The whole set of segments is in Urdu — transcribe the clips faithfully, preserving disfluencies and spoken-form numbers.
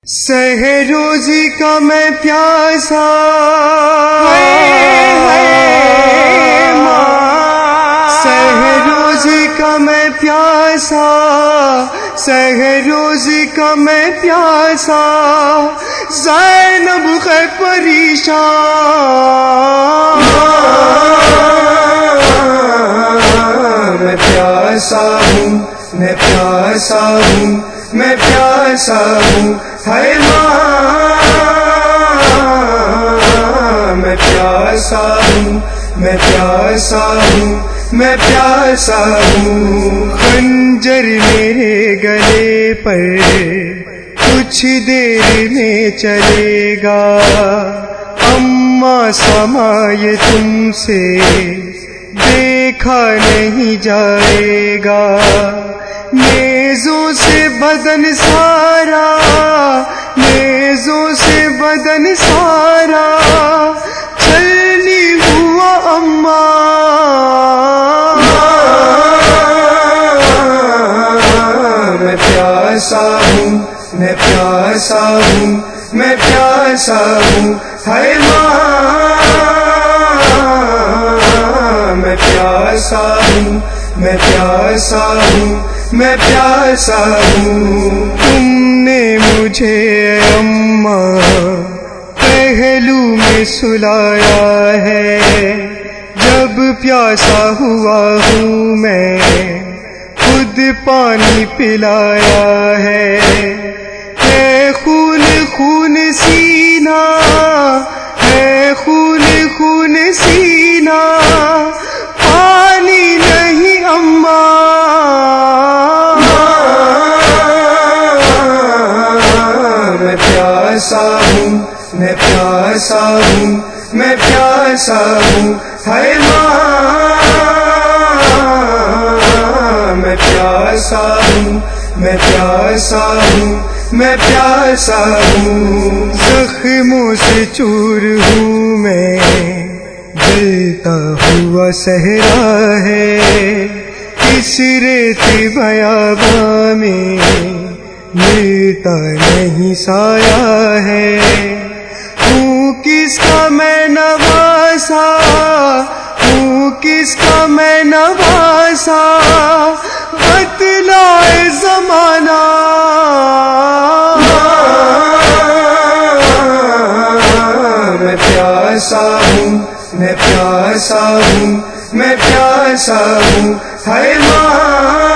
سحر روزی کا میں پیاسا سحر روزی کا میں پیاسا سحر روزی کا میں پیاسا زینب ہے پریشان میں پیاسا ہوں میں پیاسا ہوں میں پیاسا ہوں ہے ماں میں پیاسا ہوں میں پیاسا ہوں میں پیاسا ہوں خنجر میرے گلے پر کچھ دیر میں چلے گا اماں سمائے تم سے دیکھا نہیں جائے گا نیزوں سے بدن سارا نیزوں سے بدن سارا چھلنی ہوا اماں میں پیاسا ہوں میں پیاسا ہوں میں پیاسا ہوں ہے ماں میں پیاسا ہوں میں پیاسا ہوں میں پیاسا ہوں تم نے مجھے اماں پہلو میں سلایا ہے جب پیاسا ہوا ہوں میں خود پانی پلایا ہے ہے خون خون سینہ ہے خون خون سینہ پانی نہیں اماں میں پیاسا ہوں میں پیاسا ہوں میں پیاسا ہوں ہے ماں میں پیاسا ہوں میں پیاسا ہوں میں پیاسا ہوں زخموں سے چور ہوں میں جلتا ہوا صحرا ہے کس ریت بیاباں میں ملتا نہیں سایہ ہے ہوں کس کا میں نواسا ہوں کس کا میں نواسا بتلائے زمانہ میں پیاسا ہوں میں پیاسا ہوں میں پیاسا ہوں ہے ماں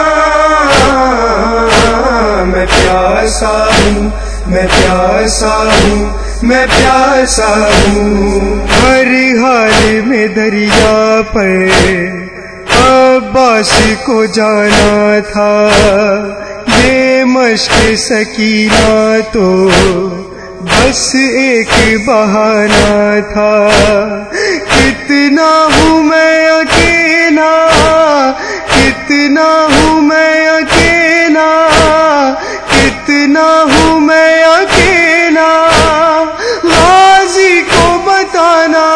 میں پیاسا ہوں میں پیاسا ہوں میں پیاسا ہوں ہر حال میں دریا پر عباس کو جانا تھا یہ مشق سکینہ تو بس ایک بہانہ تھا کتنا ہوں میں اکیلا کتنا ہوں میں اکیلا کتنا ہوں میں اکیلا غازی کو بتانا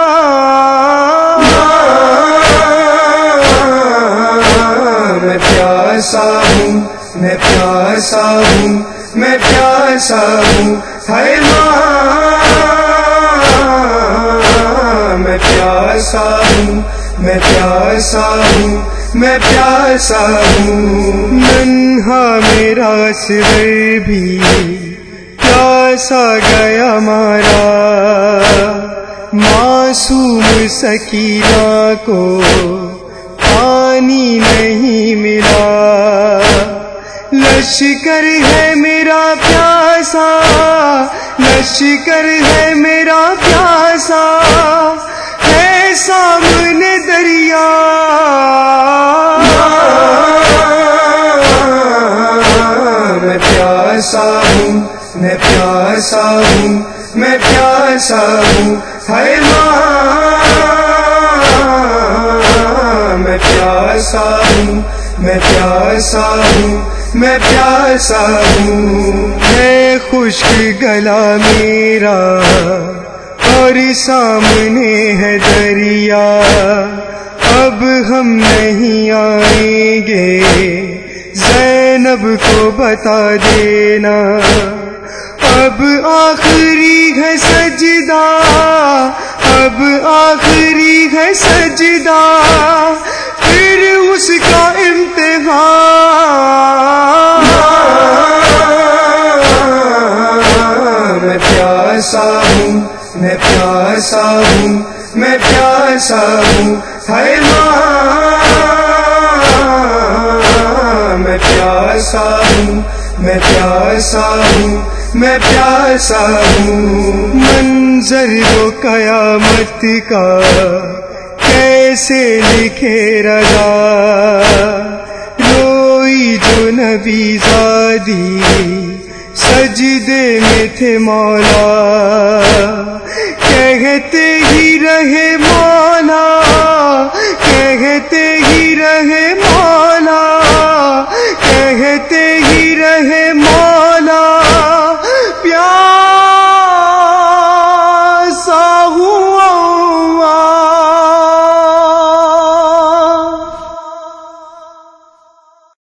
میں پیاسا ہوں میں پیاسا ہوں میں پیاسا ہوں ہے ماں میں پیاسا ہوں میں پیاسا ہوں میں پیاسا ہوں ننھا میرا اصغر بھی پیاسا گیا مارا معصوم سکینہ کو پانی نہیں ملا لشکر ہے میرا پیاسا لشکر ہے میرا پیاسا ہے سامنے دریا میں پیاسا ہوں میں پیاسا ہوں میں پیاسا ہوں ہے ماں میں پیاسا ہوں میں پیاسا ہوں میں پیاسا ہوں ہے خشک گلا میرا اور سامنے ہے دریا اب ہم نہیں آئیں گے زینب کو بتا دینا اب آخری ہے سجدہ، اب آخری ہے سجدہ، پھر اس کا امتحان۔ میں پیاسا ہوں، میں پیاسا ہوں، میں پیاسا ہوں، ہے ماں میں پیاسا ہوں، میں پیاسا ہوں، میں پیاسا ہوں۔ منظر وہ قیامت کا کیسے لکھے رضا، روئی جو نبی زادی سجدے میں تھے مولا، کہتے ہی رہے مولا، کہتے ہی رہے مولا،